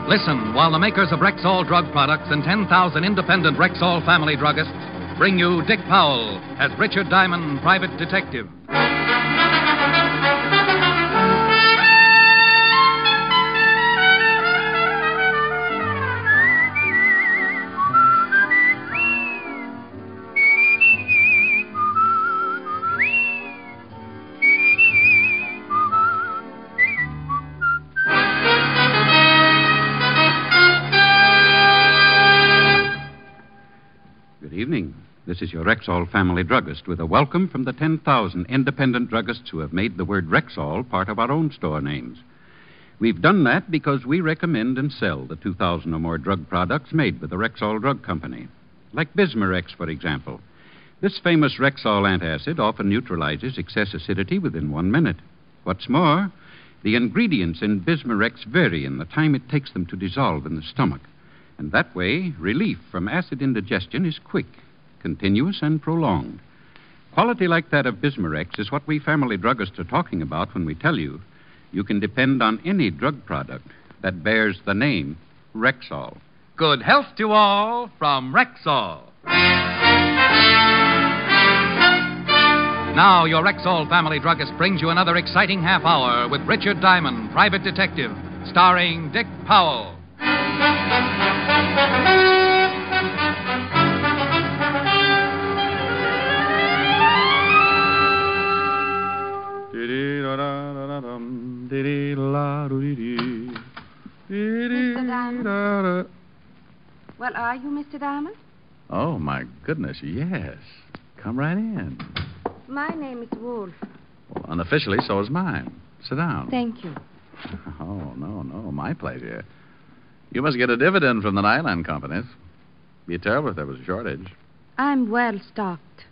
Listen while the makers of Rexall drug products and 10,000 independent Rexall family druggists bring you Dick Powell as Richard Diamond, private detective. Good evening. This is your Rexall family druggist with a welcome from the 10,000 independent druggists who have made the word Rexall part of our own store names. We've done that because we recommend and sell the 2,000 or more drug products made by the Rexall Drug Company. Like Bismarex, for example. This famous Rexall antacid often neutralizes excess acidity within 1 minute. What's more, the ingredients in Bismarex vary in the time it takes them to dissolve in the stomach. And that way, relief from acid indigestion is quick, continuous, and prolonged. Quality like that of Bismarex is what we family druggists are talking about when we tell you you can depend on any drug product that bears the name Rexall. Good health to all from Rexall. Now, your Rexall family druggist brings you another exciting half hour with Richard Diamond, private detective, starring Dick Powell. Mr. Diamond? Well, are you Mr. Diamond? Oh, my goodness, yes. Come right in. My name is Wolf. Well, unofficially, so is mine. Sit down. Thank you. Oh, no, my pleasure. You must get a dividend from the Nylon companies. Be terrible if there was a shortage. I'm well stocked.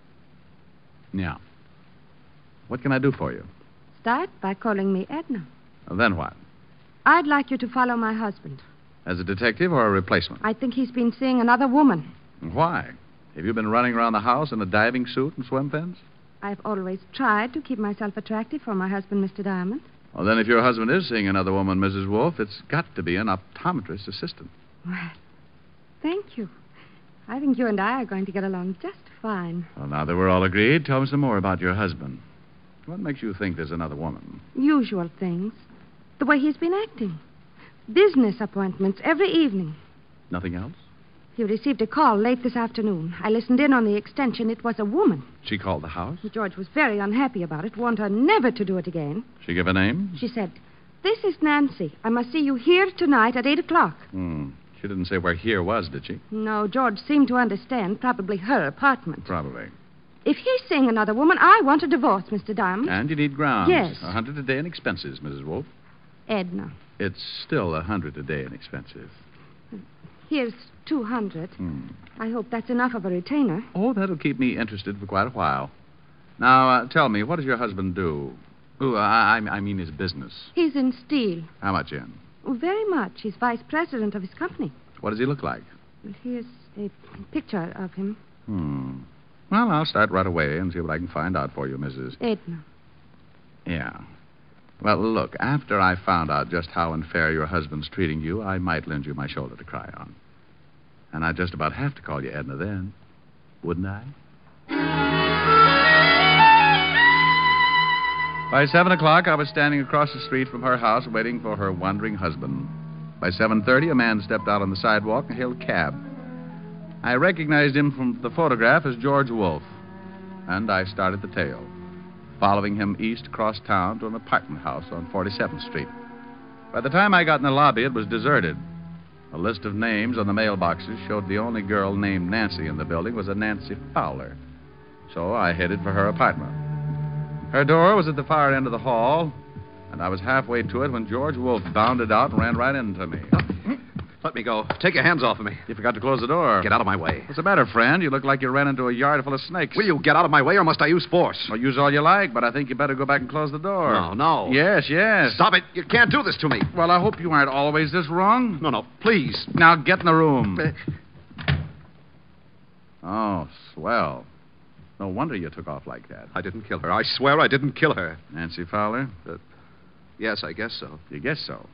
Yeah. What can I do for you? Start by calling me Edna. Well, then what? I'd like you to follow my husband. As a detective or a replacement? I think he's been seeing another woman. Why? Have you been running around the house in a diving suit and swim fins? I've always tried to keep myself attractive for my husband, Mr. Diamond. Well, then if your husband is seeing another woman, Mrs. Wolf, it's got to be an optometrist assistant. Well, thank you. I think you and I are going to get along just fine. Well, now that we're all agreed, tell me some more about your husband. What makes you think there's another woman? Usual things. The way he's been acting. Business appointments every evening. Nothing else? He received a call late this afternoon. I listened in on the extension. It was a woman. She called the house? George was very unhappy about it, warned her never to do it again. She give a name? She said, "This is Nancy. I must see you here tonight at 8 o'clock. She didn't say where here was, did she? No, George seemed to understand. Probably her apartment. Probably. If he's seeing another woman, I want a divorce, Mr. Diamond. And you need grounds. Yes. 100 a day in expenses, Mrs. Wolf. Edna. It's still 100 a day in expenses. Here's 200. I hope that's enough of a retainer. Oh, that'll keep me interested for quite a while. Now, tell me, what does your husband do? I mean his business. He's in steel. How much in? Oh, very much. He's vice president of his company. What does he look like? Well, here's a picture of him. Well, I'll start right away and see what I can find out for you, Mrs. Edna. Yeah. Well, look, after I found out just how unfair your husband's treating you, I might lend you my shoulder to cry on. And I'd just about have to call you Edna then, wouldn't I? By 7 o'clock, I was standing across the street from her house waiting for her wandering husband. By 7:30, a man stepped out on the sidewalk and hailed a cab. I recognized him from the photograph as George Wolf, and I started the tale, following him east across town to an apartment house on 47th Street. By the time I got in the lobby, it was deserted. A list of names on the mailboxes showed the only girl named Nancy in the building was a Nancy Fowler. So I headed for her apartment. Her door was at the far end of the hall, and I was halfway to it when George Wolf bounded out and ran right into me. Let me go. Take your hands off of me. You forgot to close the door. Get out of my way. What's the matter, friend? You look like you ran into a yard full of snakes. Will you get out of my way, or must I use force? Well, use all you like, but I think you better go back and close the door. No. Yes. Stop it. You can't do this to me. Well, I hope you aren't always this wrong. No, please. Now get in the room. Oh, swell. No wonder you took off like that. I didn't kill her. I swear I didn't kill her. Nancy Fowler? Yes, I guess so. You guess so.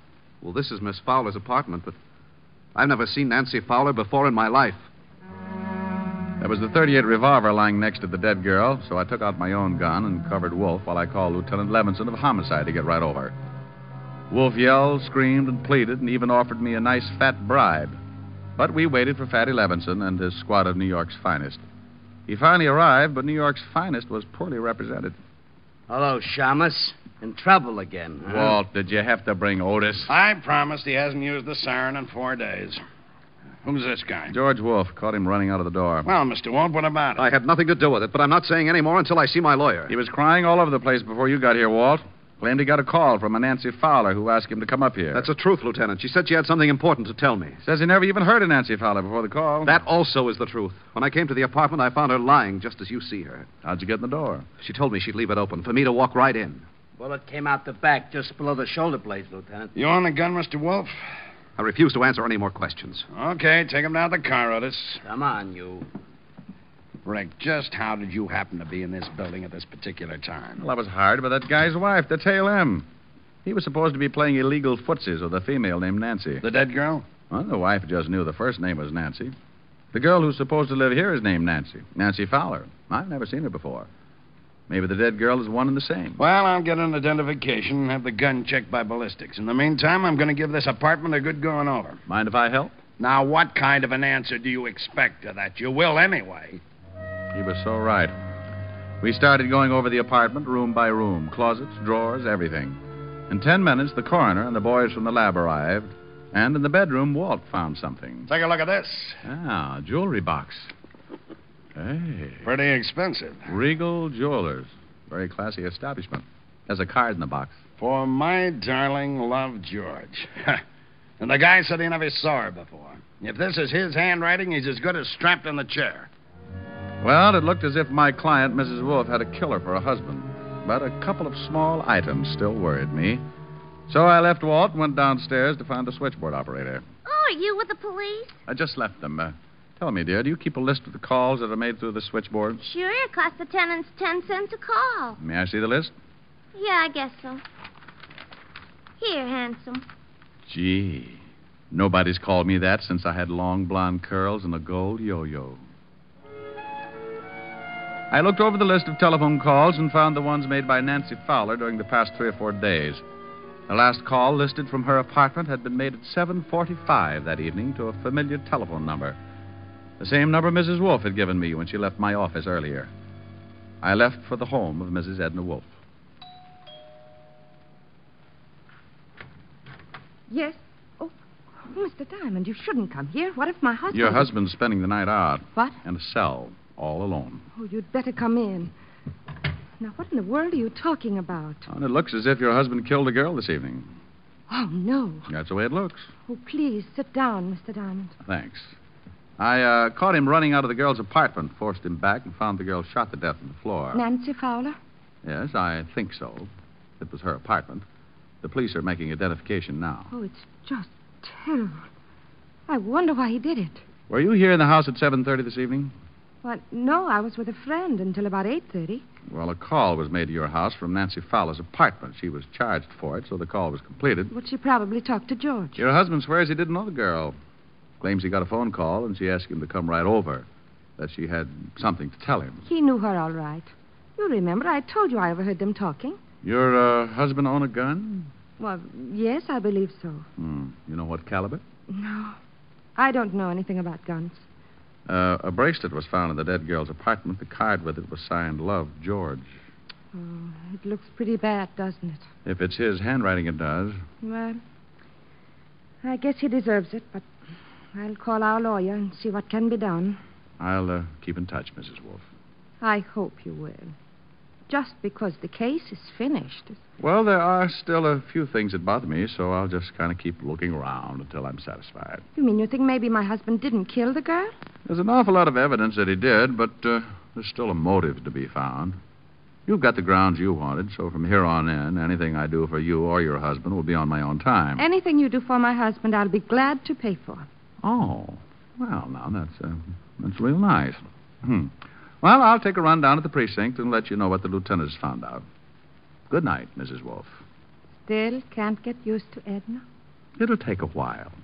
Well, this is Miss Fowler's apartment, but I've never seen Nancy Fowler before in my life. There was the .38 revolver lying next to the dead girl, so I took out my own gun and covered Wolf while I called Lieutenant Levinson of homicide to get right over. Wolf yelled, screamed, and pleaded, and even offered me a nice fat bribe. But we waited for Fatty Levinson and his squad of New York's finest. He finally arrived, but New York's finest was poorly represented. Hello, Shamus. In trouble again, huh? Walt, did you have to bring Otis? I promised he hasn't used the siren in 4 days. Who's this guy? George Wolf. Caught him running out of the door. Well, Mr. Wolf, what about it? I had nothing to do with it, but I'm not saying any more until I see my lawyer. He was crying all over the place before you got here, Walt. Claimed he got a call from a Nancy Fowler who asked him to come up here. That's the truth, Lieutenant. She said she had something important to tell me. Says he never even heard of Nancy Fowler before the call. That also is the truth. When I came to the apartment, I found her lying just as you see her. How'd you get in the door? She told me she'd leave it open for me to walk right in. Bullet came out the back just below the shoulder blades, Lieutenant. You on the gun, Mr. Wolf? I refuse to answer any more questions. Okay, take him down to the car, Otis. Come on, you. Rick, just how did you happen to be in this building at this particular time? Well, I was hired by that guy's wife to tail him. He was supposed to be playing illegal footsies with a female named Nancy. The dead girl? Well, the wife just knew the first name was Nancy. The girl who's supposed to live here is named Nancy. Nancy Fowler. I've never seen her before. Maybe the dead girl is one and the same. Well, I'll get an identification and have the gun checked by ballistics. In the meantime, I'm going to give this apartment a good going over. Mind if I help? Now, what kind of an answer do you expect to that? You will anyway. He was so right. We started going over the apartment room by room, closets, drawers, everything. In 10 minutes, the coroner and the boys from the lab arrived, and in the bedroom, Walt found something. Take a look at this. Ah, a jewelry box. Hey. Pretty expensive. Regal Jewelers. Very classy establishment. There's a card in the box. For my darling love, George. And the guy said he never saw her before. If this is his handwriting, he's as good as strapped in the chair. Well, it looked as if my client, Mrs. Wolf, had a killer for a husband. But a couple of small items still worried me. So I left Walt and went downstairs to find the switchboard operator. Oh, are you with the police? I just left them. Tell me, dear, do you keep a list of the calls that are made through the switchboard? Sure, it costs the tenants 10 cents a call. May I see the list? Yeah, I guess so. Here, handsome. Gee, nobody's called me that since I had long blonde curls and a gold yo-yo. I looked over the list of telephone calls and found the ones made by Nancy Fowler during the past 3 or 4 days. The last call listed from her apartment had been made at 7:45 that evening to a familiar telephone number. The same number Mrs. Wolf had given me when she left my office earlier. I left for the home of Mrs. Edna Wolf. Yes? Oh, Mr. Diamond, you shouldn't come here. What if my husband... Your husband's spending the night out. What? In a cell, all alone. Oh, you'd better come in. Now, what in the world are you talking about? And it looks as if your husband killed a girl this evening. Oh, no. That's the way it looks. Oh, please, sit down, Mr. Diamond. Thanks. I caught him running out of the girl's apartment, forced him back, and found the girl shot to death on the floor. Nancy Fowler? Yes, I think so. It was her apartment. The police are making identification now. Oh, it's just terrible. I wonder why he did it. Were you here in the house at 7:30 this evening? Well, no, I was with a friend until about 8:30. Well, a call was made to your house from Nancy Fowler's apartment. She was charged for it, so the call was completed. But she probably talked to George. Your husband swears he didn't know the girl. Claims he got a phone call, and she asked him to come right over. That she had something to tell him. He knew her all right. You remember, I told you I overheard them talking. Your husband own a gun? Well, yes, I believe so. You know what caliber? No, I don't know anything about guns. A bracelet was found in the dead girl's apartment. The card with it was signed Love, George. Oh, it looks pretty bad, doesn't it? If it's his handwriting, it does. Well, I guess he deserves it, but I'll call our lawyer and see what can be done. I'll keep in touch, Mrs. Wolf. I hope you will. Just because the case is finished. Well, there are still a few things that bother me, so I'll just kind of keep looking around until I'm satisfied. You mean you think maybe my husband didn't kill the girl? There's an awful lot of evidence that he did, but there's still a motive to be found. You've got the grounds you wanted, so from here on in, anything I do for you or your husband will be on my own time. Anything you do for my husband, I'll be glad to pay for. Oh, well, now, that's real nice. Well, I'll take a run down at the precinct and let you know what the lieutenant has found out. Good night, Mrs. Wolf. Still can't get used to Edna? It'll take a while.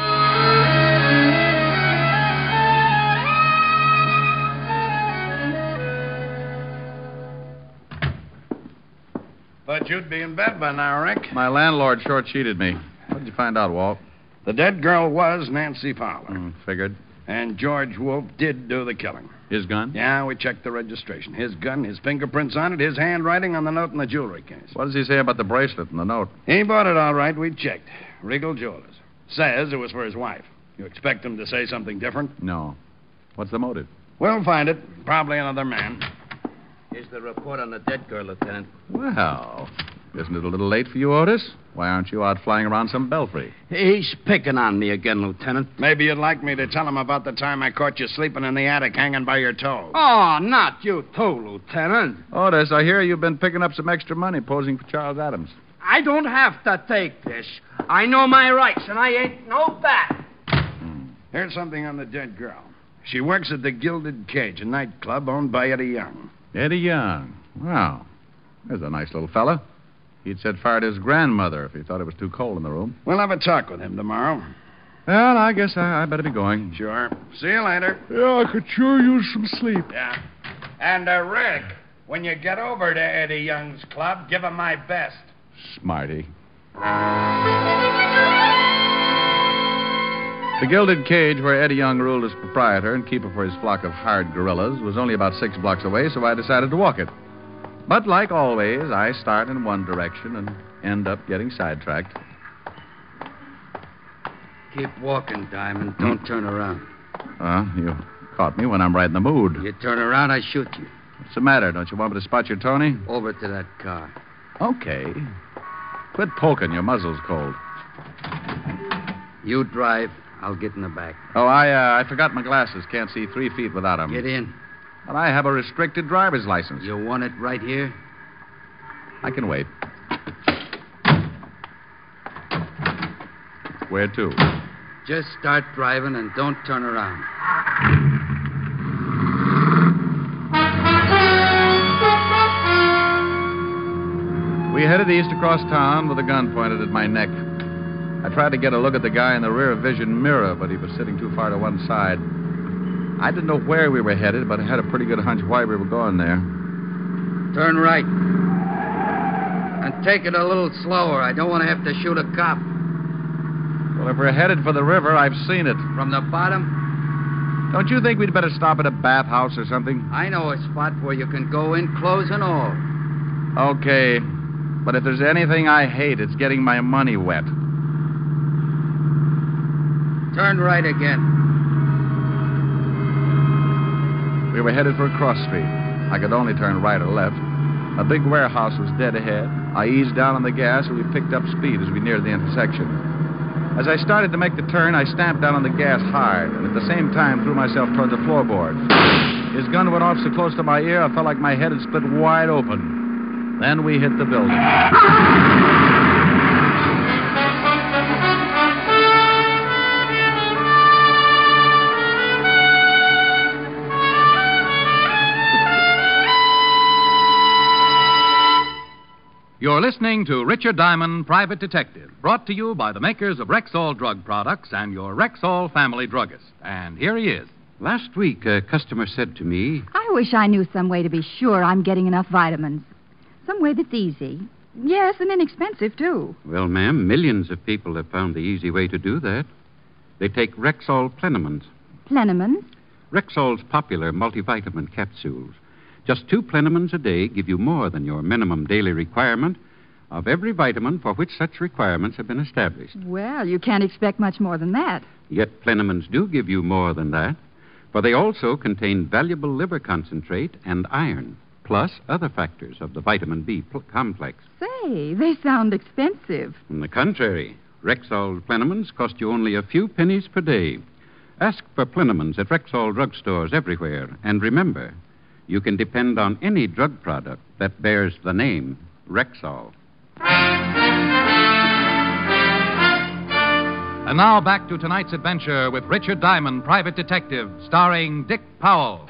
But you'd be in bed by now, Rick. My landlord short-sheeted me. What did you find out, Walt? The dead girl was Nancy Fowler. Figured. And George Wolf did do the killing. His gun? Yeah, we checked the registration. His gun, his fingerprints on it, his handwriting on the note in the jewelry case. What does he say about the bracelet and the note? He bought it all right. We checked. Regal Jewelers. Says it was for his wife. You expect him to say something different? No. What's the motive? We'll find it. Probably another man. Here's the report on the dead girl, Lieutenant. Well, isn't it a little late for you, Otis? Why aren't you out flying around some belfry? He's picking on me again, Lieutenant. Maybe you'd like me to tell him about the time I caught you sleeping in the attic hanging by your toe. Oh, not you too, Lieutenant. Otis, I hear you've been picking up some extra money posing for Charles Adams. I don't have to take this. I know my rights, and I ain't no bat. Here's something on the dead girl. She works at the Gilded Cage, a nightclub owned by Eddie Young. Eddie Young. Wow. There's a nice little fella. He'd set fire to his grandmother if he thought it was too cold in the room. We'll have a talk with him tomorrow. Well, I guess I better be going. Sure. See you later. Yeah, I could sure use some sleep. Yeah. And, Rick, when you get over to Eddie Young's club, give him my best. Smarty. The Gilded Cage, where Eddie Young ruled as proprietor and keeper for his flock of hired gorillas, was only about 6 blocks away, so I decided to walk it. But like always, I start in one direction and end up getting sidetracked. Keep walking, Diamond. Don't turn around. You caught me when I'm right in the mood. You turn around, I shoot you. What's the matter? Don't you want me to spot your Tony? Over to that car. Okay. Quit poking. Your muzzle's cold. You drive. I'll get in the back. Oh, I forgot my glasses. Can't see 3 feet without them. Get in. But I have a restricted driver's license. You want it right here? I can wait. Where to? Just start driving and don't turn around. We headed east across town with a gun pointed at my neck. I tried to get a look at the guy in the rear vision mirror, but he was sitting too far to one side. I didn't know where we were headed, but I had a pretty good hunch why we were going there. Turn right. And take it a little slower. I don't want to have to shoot a cop. Well, if we're headed for the river, I've seen it. From the bottom? Don't you think we'd better stop at a bathhouse or something? I know a spot where you can go in, clothes and all. Okay. But if there's anything I hate, it's getting my money wet. Turn right again. We were headed for a cross street. I could only turn right or left. A big warehouse was dead ahead. I eased down on the gas, and we picked up speed as we neared the intersection. As I started to make the turn, I stamped down on the gas hard, and at the same time threw myself toward the floorboard. His gun went off so close to my ear, I felt like my head had split wide open. Then we hit the building. You're listening to Richard Diamond, Private Detective, brought to you by the makers of Rexall Drug Products and your Rexall family druggist. And here he is. Last week, a customer said to me, I wish I knew some way to be sure I'm getting enough vitamins. Some way that's easy. Yes, and inexpensive, too. well, ma'am, millions of people have found the easy way to do that. They take Rexall Plenamins. Plenamins? Rexall's popular multivitamin capsules. Just 2 Plenamins a day give you more than your minimum daily requirement of every vitamin for which such requirements have been established. Well, you can't expect much more than that. Yet Plenamins do give you more than that, for they also contain valuable liver concentrate and iron, plus other factors of the vitamin B complex. Say, they sound expensive. On the contrary, Rexall Plenamins cost you only a few pennies per day. Ask for Plenamins at Rexall drugstores everywhere, and remember, you can depend on any drug product that bears the name Rexall. And now back to tonight's adventure with Richard Diamond, Private Detective, starring Dick Powell.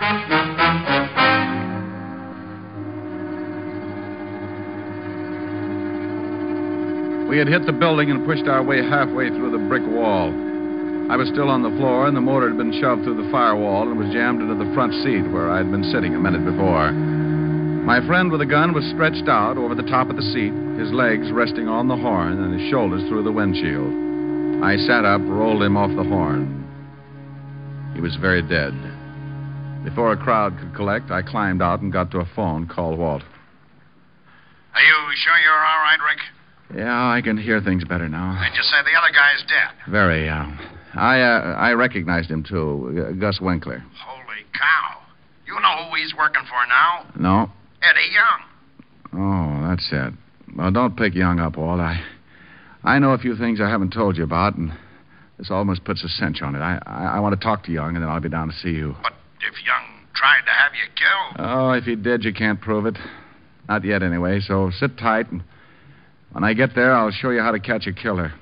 We had hit the building and pushed our way halfway through the brick wall. I was still on the floor, and the motor had been shoved through the firewall and was jammed into the front seat where I had been sitting a minute before. My friend with the gun was stretched out over the top of the seat, his legs resting on the horn and his shoulders through the windshield. I sat up, rolled him off the horn. He was very dead. Before a crowd could collect, I climbed out and got to a phone, called Walt. Are you sure you're all right, Rick? Yeah, I can hear things better now. They just say the other guy's dead. Very, I recognized him, too. Gus Winkler. Holy cow. You know who he's working for now? No. Eddie Young. Oh, that's it. Well, don't pick Young up, Walt. I know a few things I haven't told you about, and this almost puts a cinch on it. I want to talk to Young, and then I'll be down to see you. But if Young tried to have you killed... Oh, if he did, you can't prove it. Not yet, anyway, so sit tight, and when I get there, I'll show you how to catch a killer.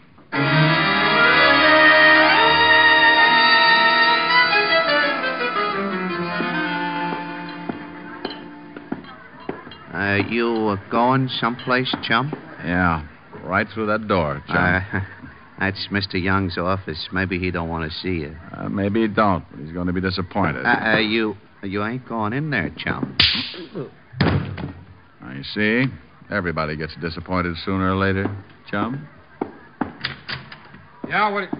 You going someplace, chum? Yeah, right through that door, chum. That's Mr. Young's office. Maybe he don't want to see you. Maybe he don't, but he's going to be disappointed. You ain't going in there, chum. You see, everybody gets disappointed sooner or later, chum. Yeah, what...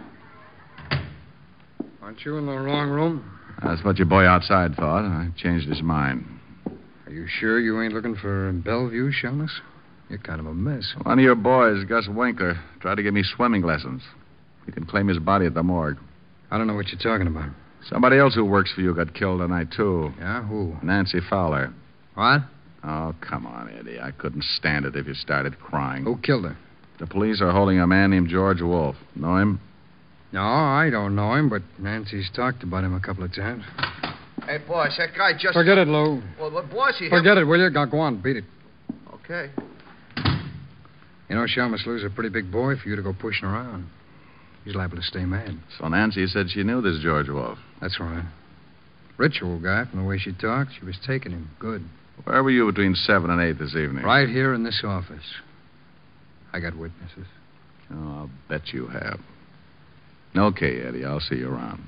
Aren't you in the wrong room? That's what your boy outside thought. I changed his mind. Are you sure you ain't looking for Bellevue, Shamus? You're kind of a mess. One of your boys, Gus Winkler, tried to give me swimming lessons. He can claim his body at the morgue. I don't know what you're talking about. Somebody else who works for you got killed tonight, too. Yeah, who? Nancy Fowler. What? Oh, come on, Eddie. I couldn't stand it if you started crying. Who killed her? The police are holding a man named George Wolf. Know him? No, I don't know him, but Nancy's talked about him a couple of times. Hey, boss, that guy just... Forget it, Lou. Well, boss, he... Forget it, will you? Go on, beat it. Okay. You know, Shamus Lou's a pretty big boy for you to go pushing around. He's liable to stay mad. So Nancy said she knew this George Wolf. That's right. Ritual guy, from the way she talked, she was taking him good. Where were you between 7 and 8 this evening? Right here in this office. I got witnesses. Oh, I'll bet you have. Okay, Eddie, I'll see you around.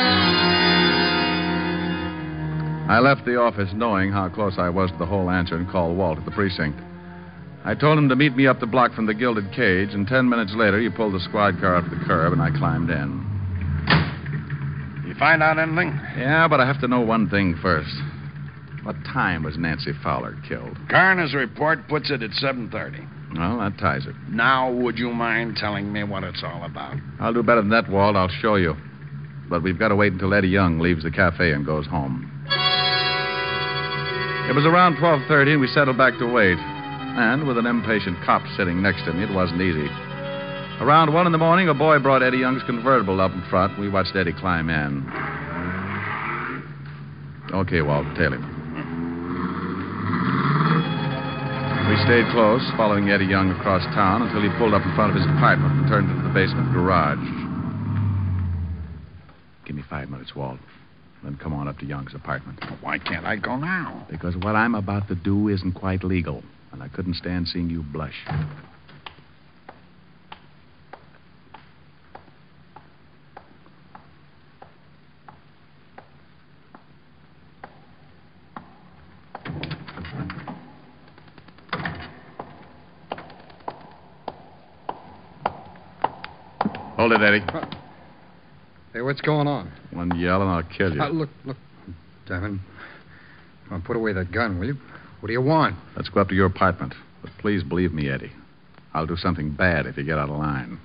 I left the office knowing how close I was to the whole answer and called Walt at the precinct. I told him to meet me up the block from the Gilded Cage, and 10 minutes later, he pulled the squad car up to the curb, and I climbed in. You find out anything? Yeah, but I have to know one thing first. What time was Nancy Fowler killed? Coroner's report puts it at 7:30. Well, that ties it. Now, would you mind telling me what it's all about? I'll do better than that, Walt. I'll show you. But we've got to wait until Eddie Young leaves the cafe and goes home. It was around 12:30, and we settled back to wait. And with an impatient cop sitting next to me, it wasn't easy. Around 1 in the morning, a boy brought Eddie Young's convertible up in front. We watched Eddie climb in. Okay, Walt, tail him. We stayed close, following Eddie Young across town until he pulled up in front of his apartment and turned into the basement garage. Give me 5 minutes, Walt. Then come on up to Young's apartment. Why can't I go now? Because what I'm about to do isn't quite legal, and I couldn't stand seeing you blush. Hold it, Eddie. Hey, what's going on? One yell and I'll kill you. Look, Devin. Come on, put away that gun, will you? What do you want? Let's go up to your apartment. But please believe me, Eddie. I'll do something bad if you get out of line.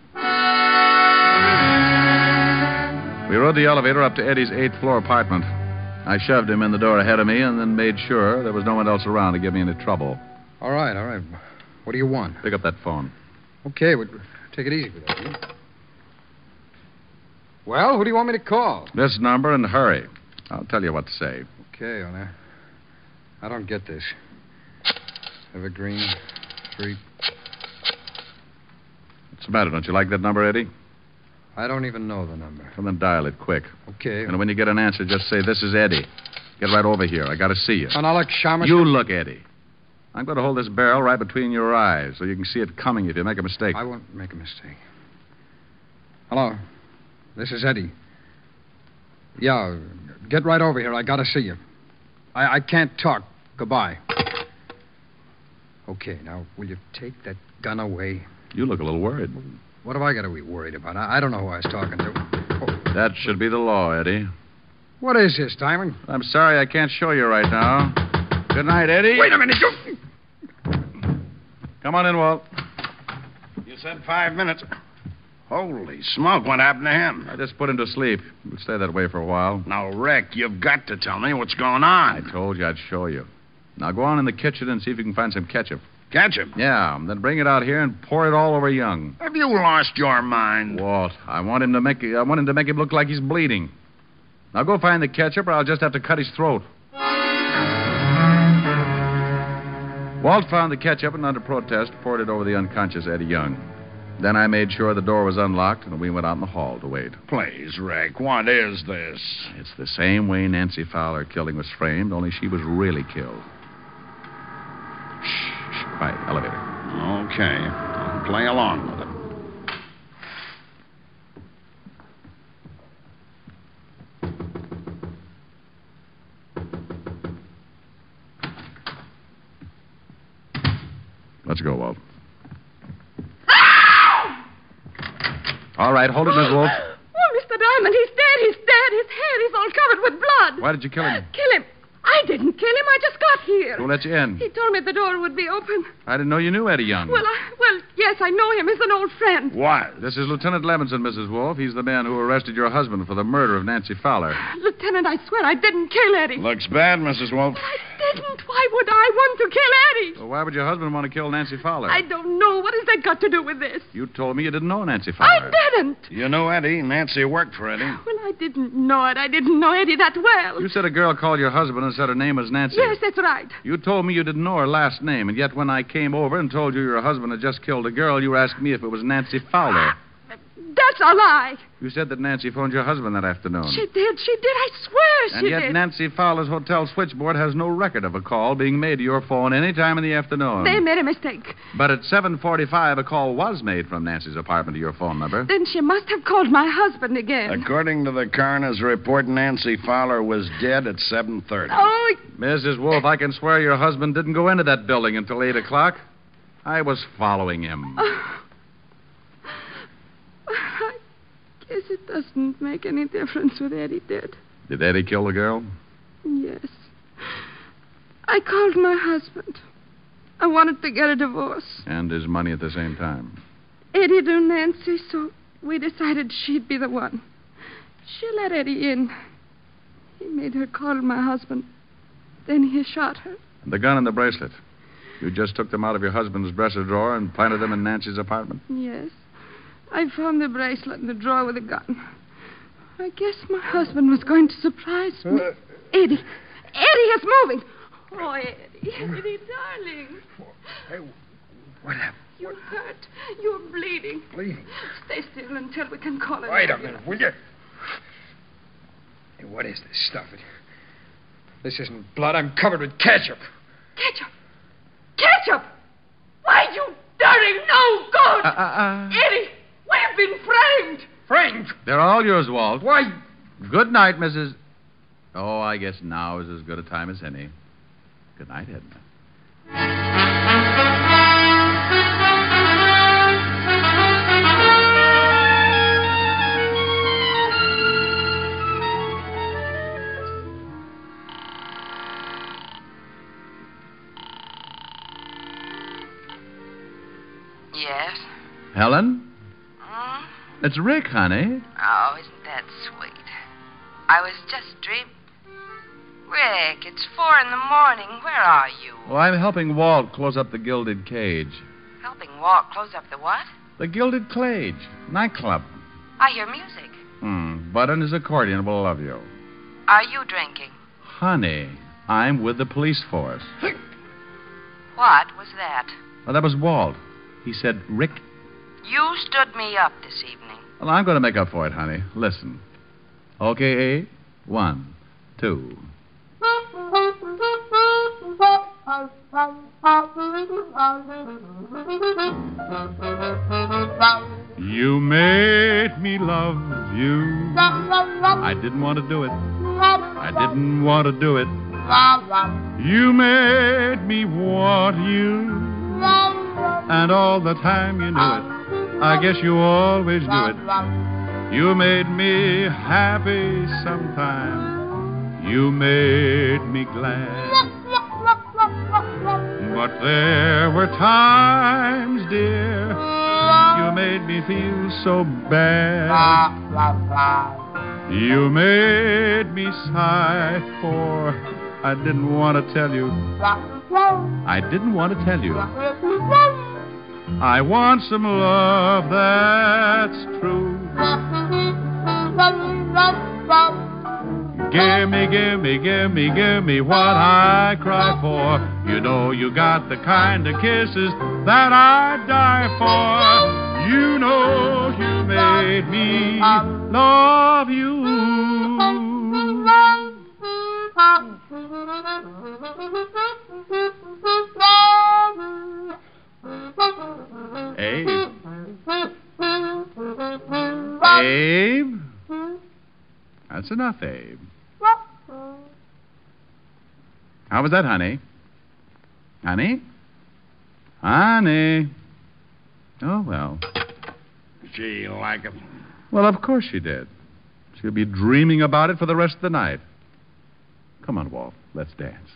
We rode the elevator up to Eddie's 8th floor apartment. I shoved him in the door ahead of me and then made sure there was no one else around to give me any trouble. All right. What do you want? Pick up that phone. Okay, but take it easy with that, will you? Well, who do you want me to call? This number, and hurry. I'll tell you what to say. Okay, I don't get this. Evergreen Street. What's the matter? Don't you like that number, Eddie? I don't even know the number. Well, then dial it quick. Okay. And when you get an answer, just say, "This is Eddie. Get right over here. I got to see you." Oh, now look, Shamus. You look, Eddie. I'm going to hold this barrel right between your eyes so you can see it coming if you make a mistake. I won't make a mistake. Hello. This is Eddie. Yeah, get right over here. I gotta see you. I can't talk. Goodbye. Okay, now, will you take that gun away? You look a little worried. What have I got to be worried about? I don't know who I was talking to. Oh. That should be the law, Eddie. What is this, Diamond? I'm sorry I can't show you right now. Good night, Eddie. Wait a minute. Come on in, Walt. You said 5 minutes. Holy smoke, what happened to him? I just put him to sleep. He'll stay that way for a while. Now, Rick, you've got to tell me what's going on. I told you I'd show you. Now go on in the kitchen and see if you can find some ketchup. Ketchup? Yeah, then bring it out here and pour it all over Young. Have you lost your mind? Walt, I want him to make him look like he's bleeding. Now go find the ketchup or I'll just have to cut his throat. Walt found the ketchup and under protest poured it over the unconscious Eddie Young. Then I made sure the door was unlocked and we went out in the hall to wait. Please, Rick, what is this? It's the same way Nancy Fowler killing was framed, only she was really killed. Shh. Quiet. Elevator. Okay. I'll play along with it. Let's go, Walt. All right, hold it, Miss Wolf. Oh, Mr. Diamond, he's dead. He's dead. His hair is all covered with blood. Why did you kill him? Kill him? I didn't kill him. I just got here. Who let you in? He told me the door would be open. I didn't know you knew Eddie Young. Well, yes, I know him. He's an old friend. What? This is Lieutenant Levinson, Mrs. Wolf. He's the man who arrested your husband for the murder of Nancy Fowler. Lieutenant, I swear I didn't kill Eddie. Looks bad, Mrs. Wolf. I didn't. Why would I want to kill Eddie? Well, why would your husband want to kill Nancy Fowler? I don't know. What has that got to do with this? You told me you didn't know Nancy Fowler. I didn't. You know Eddie. Nancy worked for Eddie. Well, I didn't know it. I didn't know Eddie that well. You said a girl called your husband and said her name was Nancy. Yes, that's right. You told me you didn't know her last name, and yet when I came over and told you your husband had just killed a girl, you asked me if it was Nancy Fowler. That's a lie. You said that Nancy phoned your husband that afternoon. She did. I swear and she yet did. Nancy Fowler's hotel switchboard has no record of a call being made to your phone any time in the afternoon. They made a mistake. But at 7:45, a call was made from Nancy's apartment to your phone number. Then she must have called my husband again. According to the coroner's report, Nancy Fowler was dead at 7:30. Oh, Mrs. Wolf, I can swear your husband didn't go into that building until 8 o'clock. I was following him. I guess it doesn't make any difference what Eddie did. Did Eddie kill the girl? Yes. I called my husband. I wanted to get a divorce. And his money at the same time. Eddie knew Nancy, so we decided she'd be the one. She let Eddie in. He made her call my husband. Then he shot her. The gun and the bracelet. You just took them out of your husband's dresser drawer and planted them in Nancy's apartment? Yes. I found the bracelet in the drawer with the gun. I guess my husband was going to surprise me. Eddie is moving. Oh, Eddie, darling. Hey, what happened? You're hurt. You're bleeding. Bleeding? Stay still until we can call it. Wait a minute, will you? Hey, what is this stuff? This isn't blood. I'm covered with ketchup. Ketchup? Ketchup! Why, you dirty no good! Eddie, we've been framed! Framed? They're all yours, Walt. Why? Good night, Mrs. Oh, I guess now is as good a time as any. Good night, Edna. Yes? Helen? Hmm? It's Rick, honey. Oh, isn't that sweet? I was just dreaming. Rick, it's 4 a.m. Where are you? Well, I'm helping Walt close up the Gilded Cage. Helping Walt close up the what? The Gilded Cage. Nightclub. I hear music. Bud and his accordion will love you. Are you drinking? Honey, I'm with the police force. What was that? Well, that was Walt. He said, Rick. You stood me up this evening. Well, I'm going to make up for it, honey. Listen. Okay, 1, 2. You made me love you. I didn't want to do it. I didn't want to do it. You made me want you. And all the time you knew it. I guess you always knew it. You made me happy sometime. You made me glad. But there were times, dear, you made me feel so bad. You made me sigh, for I didn't want to tell you. I didn't want to tell you. I want some love that's true. Gimme, gimme, gimme, gimme what I cry for. You know you got the kind of kisses that I'd die for. You know you made me love you. Abe. Abe? That's enough, Abe. How was that, honey? Honey? Honey? Oh, well. Gee, you like it? Well, of course she did. She'll be dreaming about it for the rest of the night. Come on, Walt. Let's dance.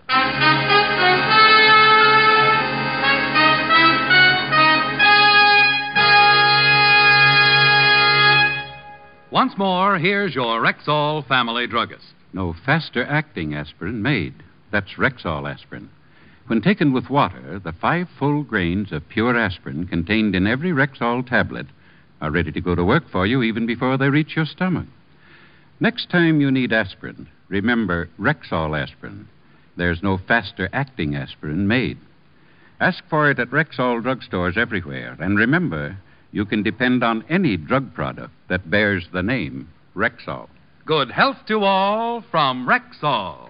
Once more, here's your Rexall family druggist. No faster-acting aspirin made. That's Rexall aspirin. When taken with water, the 5 full grains of pure aspirin contained in every Rexall tablet are ready to go to work for you even before they reach your stomach. Next time you need aspirin, remember Rexall aspirin. There's no faster-acting aspirin made. Ask for it at Rexall drugstores everywhere. And remember, you can depend on any drug product that bears the name Rexall. Good health to all from Rexall.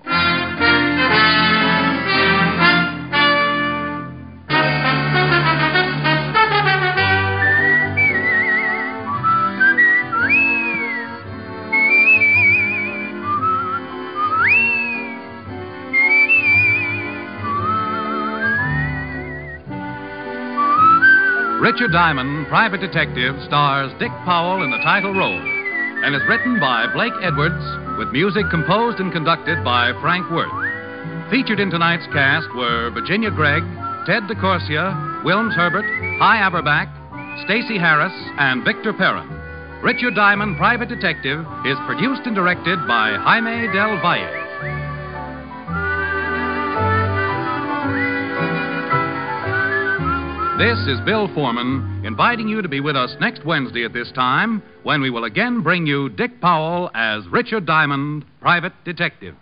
Richard Diamond, Private Detective, stars Dick Powell in the title role and is written by Blake Edwards with music composed and conducted by Frank Worth. Featured in tonight's cast were Virginia Gregg, Ted DeCorsia, Wilms Herbert, Hy Averback, Stacey Harris, and Victor Perrin. Richard Diamond, Private Detective is produced and directed by Jaime Del Valle. This is Bill Foreman inviting you to be with us next Wednesday at this time when we will again bring you Dick Powell as Richard Diamond, Private Detective.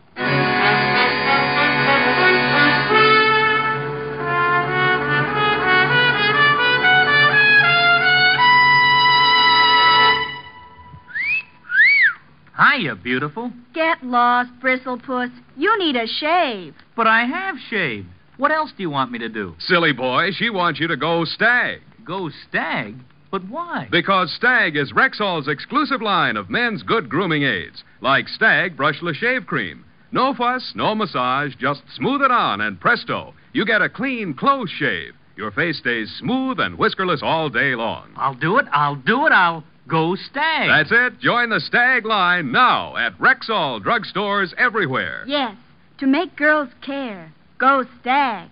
Hiya, beautiful. Get lost, Bristlepuss. You need a shave. But I have shaved. What else do you want me to do? Silly boy, she wants you to go Stag. Go Stag? But why? Because Stag is Rexall's exclusive line of men's good grooming aids, like Stag Brushless Shave Cream. No fuss, no massage, just smooth it on, and presto, you get a clean, close shave. Your face stays smooth and whiskerless all day long. I'll do it. I'll go Stag. That's it. Join the Stag line now at Rexall drugstores everywhere. Yes, to make girls care. Go Stag.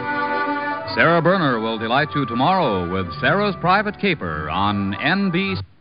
Sarah Berner will delight you tomorrow with Sarah's Private Caper on NBC.